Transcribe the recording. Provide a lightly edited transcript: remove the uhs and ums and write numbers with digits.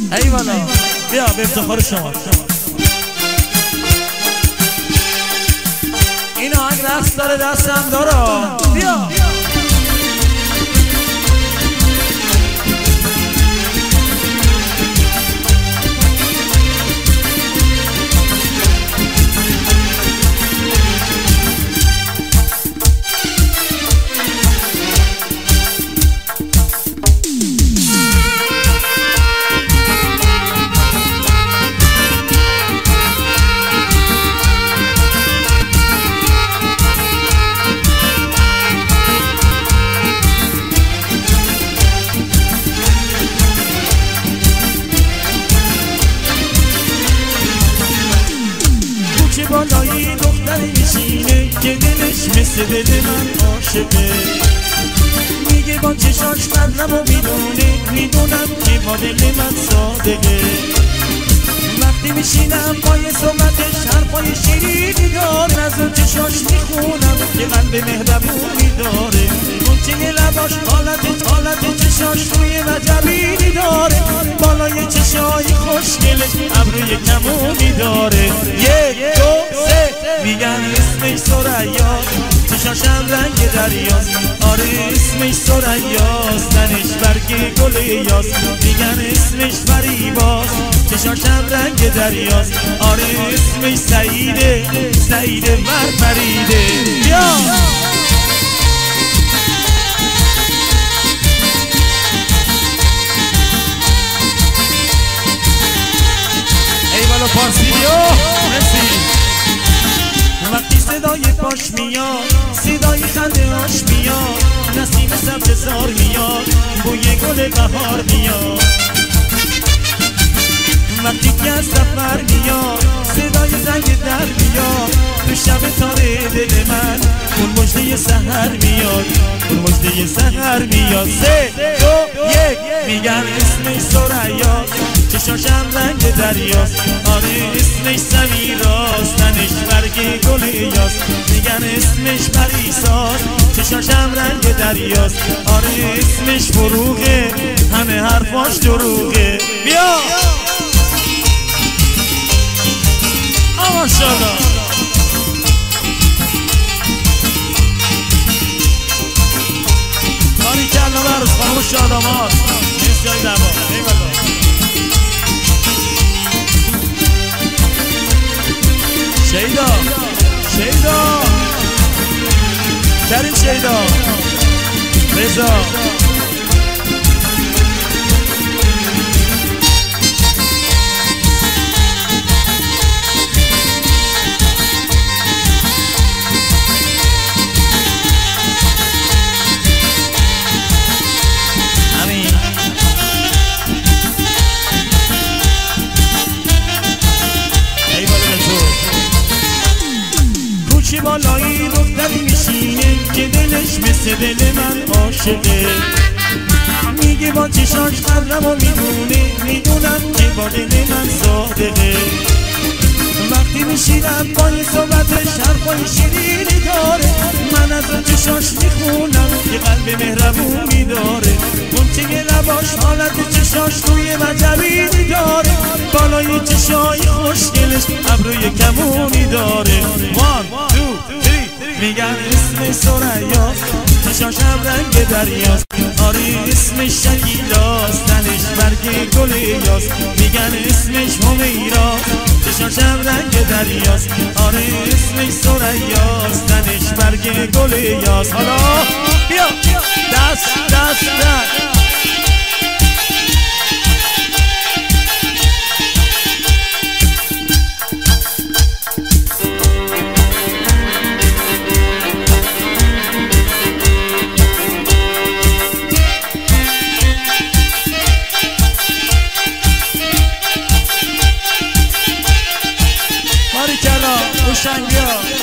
ایوالا بیا به افتخار شما. این آهنگ رقص داره دستم داره. بیا بالایی دختری میشینه که دلش مثل دل من عاشقه. میگه با چشاش مطلب و میدونم که با دل من صادقه. وقتی میشینم پای صحبتش حرفای شیرینی داره. از اون چشاش میخونم که قلب مهربونی داره. اون چه لباش حالت چشاش روی وجبینی داره. بالای چشای خوشگلش ابروی کمونی داره. یک دو سه میگن اسمش ثریا، چشاشم رنگ دریاست. آره اسمش ثریاست، تنش برگ گل یاست. میگن اسمش فریباست، چشاشم رنگ دریاست. آره اسمش سعیده مرفریده. بیا ایوالا پارسیلیو مرسی. وقتی صدای پاش میاد، صدای خنده هاش میاد، نسیم سبز زار میاد، بوی گل بهار میاد. وقتی که از سفر میاد، صدای زنگ در میاد، تو شب تاره دل من اون مژده سحر میاد، اون مژده سحر میاد. سه دو یک میگن اسمش ثریاست، چشاشم رنگ دریاست. آره اسمش سمیراست، تنش برگ گل یاست. میگن اسمش پریساست، چشاشم رنگ دریاست. آره اسمش فروغه، همه حرفاش دروغه. بیا ماشاءالله. باری کلا برس خانم شادامات مرسی های دوا. ایوالا شیدا کریم شیدا رضا بالایی دختری میشینه که دلش مثل دل من عاشقه. میگه با چشاش قدرم و میدونم که با دل من صادقه. وقتی میشینم پای صحبتش حرفای شیرینی داره. من از اون چشاش میخونم که قلب مهربونی داره. اون چه لباش حالت چشاش روی وجبینی داره. بالای چشای خوشگلش ابروی کمونی داره. وان تو تری میگن اسمش ثریاست، چشاشم رنگ دریاست. آره اسمش شکیلاست، تنش برگ گل یاست. میگن اسمش همیراست، چشاشم رنگ دریاست. آره اسمش ثریاست، تنش برگ گل یاست. حالا بیا دست روشنگیا